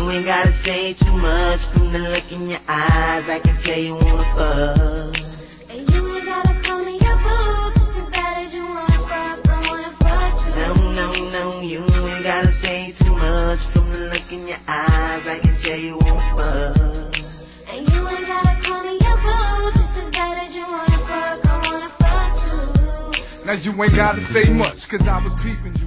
You ain't gotta say too much. From the look in your eyes, I can tell you wanna fuck. And you ain't gotta call me your boo. Just as bad as you wanna fuck, I wanna fuck too. No, you ain't gotta say too much. From the look in your eyes, I can tell you wanna fuck. And you ain't gotta call me your boo. Just as bad as you wanna fuck, I wanna fuck too. Now you ain't gotta say much, cause I was peeping you.